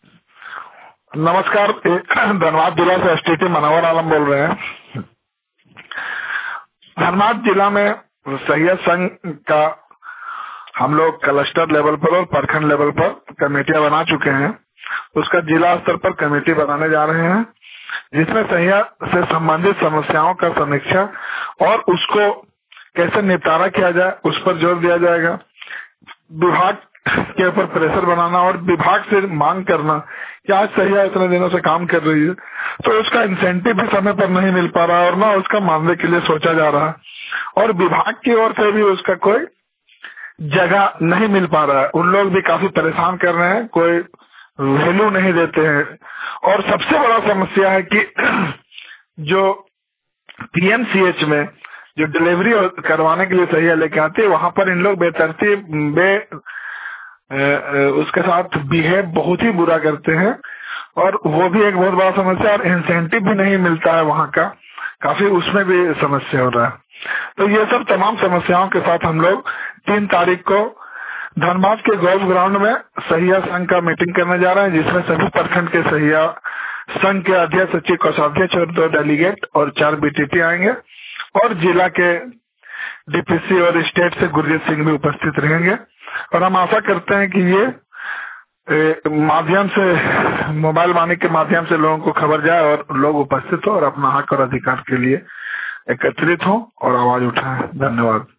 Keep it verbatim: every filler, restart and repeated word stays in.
नमस्कार, धनबाद जिला से एसटीटी मनोहर आलम बोल रहे हैं। धनबाद जिला में सहिया संघ का हम लोग क्लस्टर लेवल पर और प्रखंड लेवल पर कमेटियां बना चुके हैं। उसका जिला स्तर पर कमेटी बनाने जा रहे हैं, जिसमें सहिया से संबंधित समस्याओं का समीक्षा और उसको कैसे निपटारा किया जाए उस पर जोर दिया जाएगा। विभाग के ऊपर प्रेशर बनाना और विभाग से मांग करना कि आज सहिया इतने दिनों से काम कर रही है तो उसका इंसेंटिव भी समय पर नहीं मिल पा रहा है और ना उसका मानने के लिए सोचा जा रहा है और विभाग की ओर से भी उसका कोई जगह नहीं मिल पा रहा है। उन लोग भी काफी परेशान कर रहे हैं, कोई वैल्यू नहीं देते हैं। और सबसे बड़ा समस्या है कि जो पीएमसीएच में जो डिलीवरी करवाने के लिए सहिया लेके आते हैं वहां पर इन लोग बेतरतीब बे उसके साथ बिहेव बहुत ही बुरा करते हैं और वो भी एक बहुत बड़ा समस्या। और इंसेंटिव भी नहीं मिलता है वहां का, काफी उसमें भी समस्या हो रहा है। तो ये सब तमाम समस्याओं के साथ हम लोग तीन तारीख को धनबाद के गोल्फ ग्राउंड में सहिया संघ का मीटिंग करने जा रहे हैं, जिसमें सभी प्रखंड के सहिया संघ के अध्यक्ष, सचिव, कोषाध्यक्ष और दो डेलीगेट और चार बीटीटी आएंगे और जिला के डीपीसी और स्टेट से गुरजीत सिंह भी उपस्थित रहेंगे। और हम आशा करते हैं कि ये माध्यम से, मोबाइल वाणी के माध्यम से लोगों को खबर जाए और लोग उपस्थित हो और अपना हक और अधिकार के लिए एकत्रित हो और आवाज उठाएं। धन्यवाद।